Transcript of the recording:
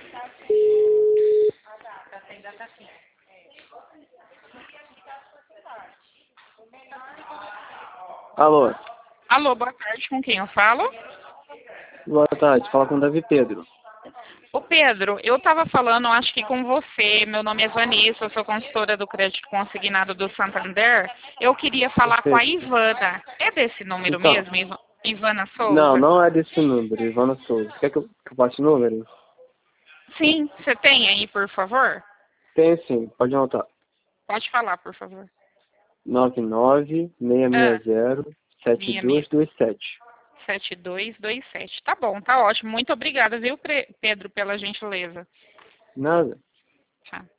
Alô, Alô, boa tarde, com quem eu falo? boa tarde, fala com o Davi Pedro. Ô Pedro, eu estava falando, acho que com você, meu nome é Vanessa, eu sou consultora do crédito consignado do Santander. Eu queria falar com a Perfeito. Ivana. É desse número Então, mesmo, Ivana não, Souza? não é desse número, Ivana Souza. Quer que eu passe o número? Sim, você tem aí, por favor? Tem sim, pode anotar. Pode falar, por favor. 99-660-7227. 7227. Tá bom, tá ótimo. Muito obrigada, viu, Pedro, pela gentileza. Nada. Tchau.